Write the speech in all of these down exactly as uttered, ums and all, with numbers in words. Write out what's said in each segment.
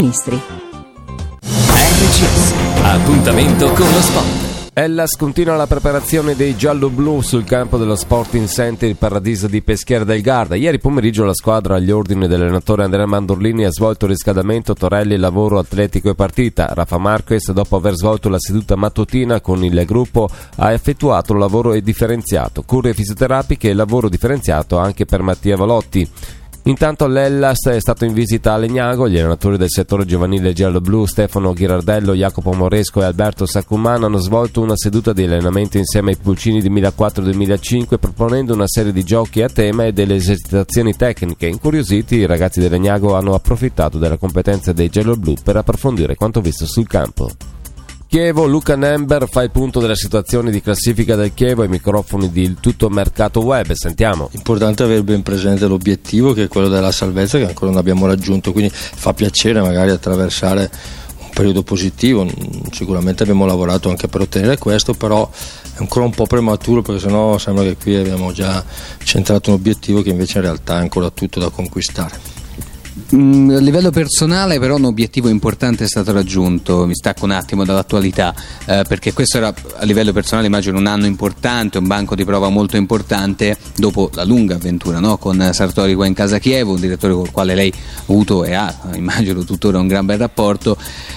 Ministri. R G S, appuntamento con lo sport. Hellas continua la preparazione dei giallo-blu sul campo dello Sporting Center il Paradiso di Peschiera del Garda. Ieri pomeriggio la squadra agli ordini dell'allenatore Andrea Mandorlini ha svolto il riscaldamento, Torelli, lavoro atletico e partita. Rafa Marquez, dopo aver svolto la seduta mattutina con il gruppo, ha effettuato un lavoro differenziato, cure fisioterapiche e lavoro differenziato anche per Mattia Valotti. Intanto l'Hellas è stato in visita a Legnago. Gli allenatori del settore giovanile giallo-blu Stefano Ghirardello, Jacopo Moresco e Alberto Saccumano hanno svolto una seduta di allenamento insieme ai pulcini di duemilaquattro duemilacinque, proponendo una serie di giochi a tema e delle esercitazioni tecniche. Incuriositi, i ragazzi del Legnago hanno approfittato della competenza dei giallo-blu per approfondire quanto visto sul campo. Chievo, Luca Nember fa il punto della situazione di classifica del Chievo ai microfoni di Tutto Mercato Web. Sentiamo. Importante avere ben presente l'obiettivo, che è quello della salvezza, che ancora non abbiamo raggiunto, quindi fa piacere magari attraversare un periodo positivo. Sicuramente abbiamo lavorato anche per ottenere questo, però è ancora un po' prematuro, perché sennò sembra che qui abbiamo già centrato un obiettivo che invece in realtà è ancora tutto da conquistare. Mm, a livello personale però un obiettivo importante è stato raggiunto. Mi stacco un attimo dall'attualità, eh, perché questo era a livello personale, immagino, un anno importante, un banco di prova molto importante dopo la lunga avventura, no? Con Sartori qua in casa Chievo, un direttore col quale lei ha avuto e ha, immagino, tuttora un gran bel rapporto.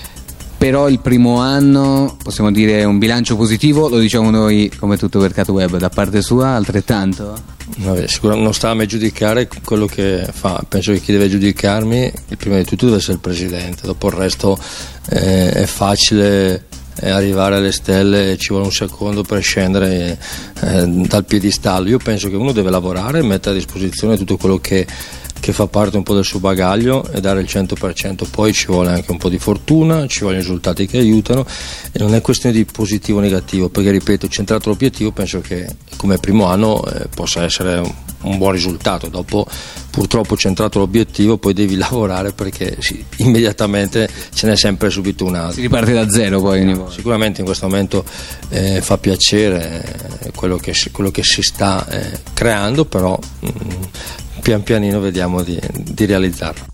Però il primo anno possiamo dire un bilancio positivo, lo diciamo noi come Tutto Mercato Web, da parte sua altrettanto? Vabbè, sicuramente non sta a me giudicare quello che fa. Penso che chi deve giudicarmi il prima di tutto deve essere il presidente, dopo il resto eh, è facile eh, arrivare alle stelle, ci vuole un secondo per scendere eh, dal piedistallo. Io penso che uno deve lavorare, mettere a disposizione tutto quello che che fa parte un po' del suo bagaglio e dare il cento per cento. Poi ci vuole anche un po' di fortuna, ci vogliono risultati che aiutano, e non è questione di positivo o negativo, perché ripeto, centrato l'obiettivo, penso che come primo anno eh, possa essere un, un buon risultato. Dopo, purtroppo, centrato l'obiettivo, poi devi lavorare, perché sì, immediatamente ce n'è sempre subito un altro. Si riparte da zero poi. Sicuramente in questo momento eh, fa piacere eh, quello, che si, quello che si sta eh, creando, però mh, pian pianino vediamo di, di realizzarlo.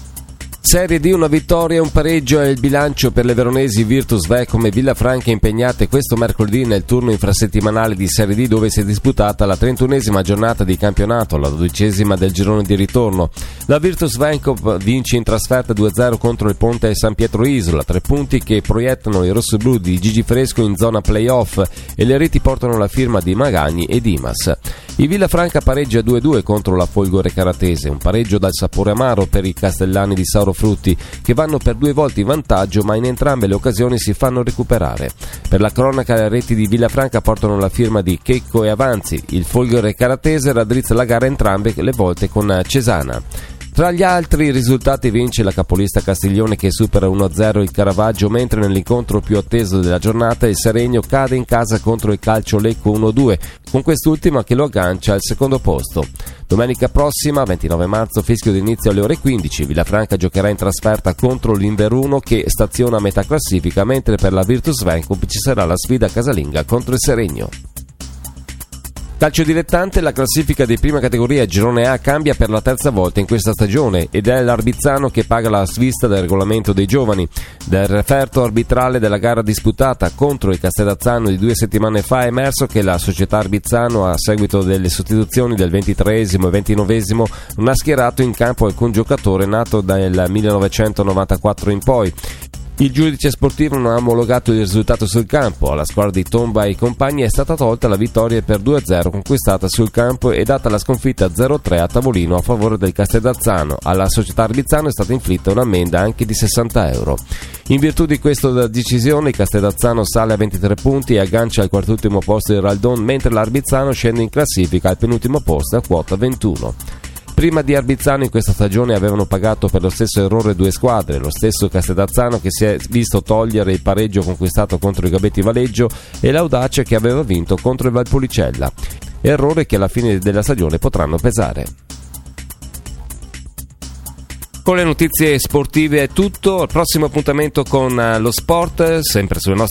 Serie D, una vittoria e un pareggio è il bilancio per le veronesi Virtus Vecom e Villafranca, impegnate questo mercoledì nel turno infrasettimanale di Serie D, dove si è disputata la trentunesima giornata di campionato, la dodicesima del girone di ritorno. La Virtus Vecom vince in trasferta due a zero contro il Ponte San Pietro Isola, tre punti che proiettano i rossoblu di Gigi Fresco in zona playoff, e le reti portano la firma di Magagni e Dimas. Il Villafranca pareggia due a due contro la Folgore Caratese, un pareggio dal sapore amaro per i castellani di Sauro Frutti, che vanno per due volte in vantaggio, ma in entrambe le occasioni si fanno recuperare. Per la cronaca, le reti di Villafranca portano la firma di Checco e Avanzi. Il Folgore Caratese raddrizza la gara entrambe le volte con Cesana. Tra gli altri risultati vince la capolista Castiglione, che supera uno a zero il Caravaggio, mentre nell'incontro più atteso della giornata il Seregno cade in casa contro il Calcio Lecco uno a due, con quest'ultima che lo aggancia al secondo posto. Domenica prossima, ventinove marzo, fischio d'inizio alle ore quindici, Villafranca giocherà in trasferta contro l'Inveruno, che staziona a metà classifica, mentre per la Virtus Vecom ci sarà la sfida casalinga contro il Seregno. Calcio dilettante, la classifica di prima categoria Girone A cambia per la terza volta in questa stagione, ed è l'Arbizzano che paga la svista del regolamento dei giovani. Dal referto arbitrale della gara disputata contro il Castellazzano di due settimane fa è emerso che la società Arbizzano, a seguito delle sostituzioni del ventitreesimo e ventinovesimo, non ha schierato in campo alcun giocatore nato dal millenovecentonovantaquattro in poi. Il giudice sportivo non ha omologato il risultato sul campo. Alla squadra di Tomba e compagni è stata tolta la vittoria per due a zero conquistata sul campo e data la sconfitta zero a tre a tavolino a favore del Castellazzano. Alla società Arbizzano è stata inflitta un'ammenda anche di sessanta euro. In virtù di questa decisione il Castellazzano sale a ventitré punti e aggancia al quartultimo posto il Raldon, mentre l'Arbizzano scende in classifica al penultimo posto a quota ventuno. Prima di Arbizzano in questa stagione avevano pagato per lo stesso errore due squadre, lo stesso Castellazzano che si è visto togliere il pareggio conquistato contro il Gabetti Valeggio e l'Audace che aveva vinto contro il Valpolicella, errore che alla fine della stagione potranno pesare. Con le notizie sportive è tutto, al prossimo appuntamento con lo sport, sempre sulle nostre